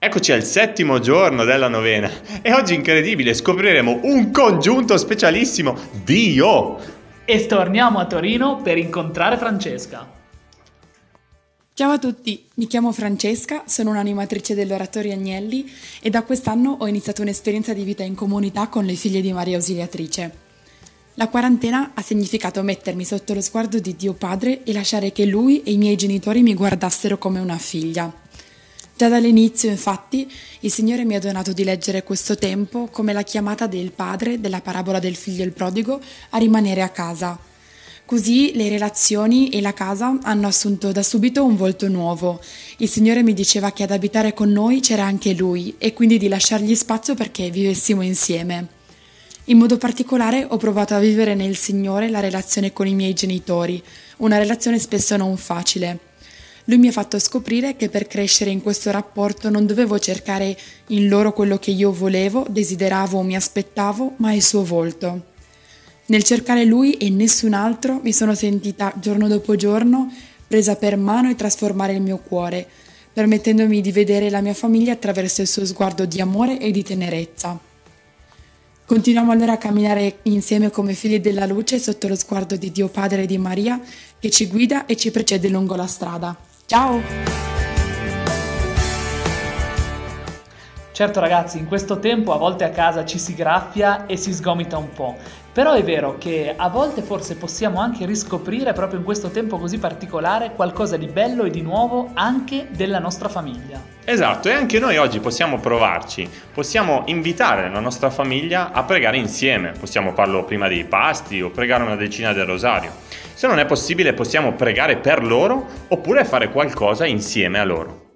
Eccoci al 7° giorno della novena e oggi incredibile scopriremo un congiunto specialissimo, Dio! E torniamo a Torino per incontrare Francesca. Ciao a tutti, mi chiamo Francesca, sono un'animatrice dell'Oratorio Agnelli e da quest'anno ho iniziato un'esperienza di vita in comunità con le figlie di Maria Ausiliatrice. La quarantena ha significato mettermi sotto lo sguardo di Dio Padre e lasciare che Lui e i miei genitori mi guardassero come una figlia. Già dall'inizio, infatti, il Signore mi ha donato di leggere questo tempo come la chiamata del padre della parabola del figlio il prodigo a rimanere a casa. Così le relazioni e la casa hanno assunto da subito un volto nuovo. Il Signore mi diceva che ad abitare con noi c'era anche Lui e quindi di lasciargli spazio perché vivessimo insieme. In modo particolare ho provato a vivere nel Signore la relazione con i miei genitori, una relazione spesso non facile. Lui mi ha fatto scoprire che per crescere in questo rapporto non dovevo cercare in loro quello che io volevo, desideravo o mi aspettavo, ma il suo volto. Nel cercare Lui e nessun altro mi sono sentita giorno dopo giorno presa per mano e trasformare il mio cuore, permettendomi di vedere la mia famiglia attraverso il suo sguardo di amore e di tenerezza. Continuiamo allora a camminare insieme come figli della luce sotto lo sguardo di Dio Padre e di Maria che ci guida e ci precede lungo la strada. Ciao! Certo ragazzi, in questo tempo a volte a casa ci si graffia e si sgomita un po', però è vero che a volte forse possiamo anche riscoprire proprio in questo tempo così particolare qualcosa di bello e di nuovo anche della nostra famiglia. Esatto, e anche noi oggi possiamo provarci, possiamo invitare la nostra famiglia a pregare insieme, possiamo farlo prima dei pasti o pregare una decina del rosario. Se non è possibile possiamo pregare per loro oppure fare qualcosa insieme a loro.